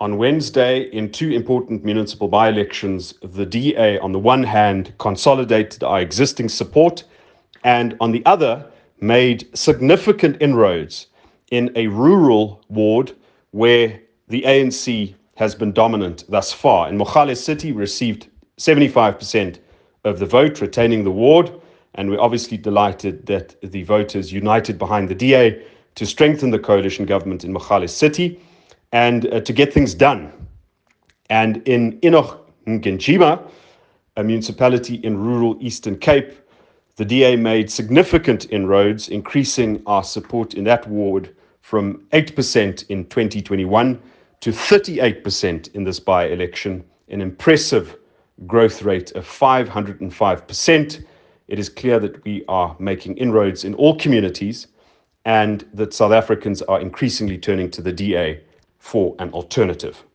On Wednesday, in two important municipal by-elections, the DA, on the one hand, consolidated our existing support, and on the other, made significant inroads in a rural ward where the ANC has been dominant thus far. In Mogale City, we received 75% of the vote, retaining the ward, and we're obviously delighted that the voters united behind the DA to strengthen the coalition government in Mogale City and to get things done. And in Enoch Mgijima, a municipality in rural Eastern Cape, the DA made significant inroads, increasing our support in that ward from 8% in 2021 to 38% in this by-election, an impressive growth rate of 505%. It is clear that we are making inroads in all communities and that South Africans are increasingly turning to the DA for an alternative.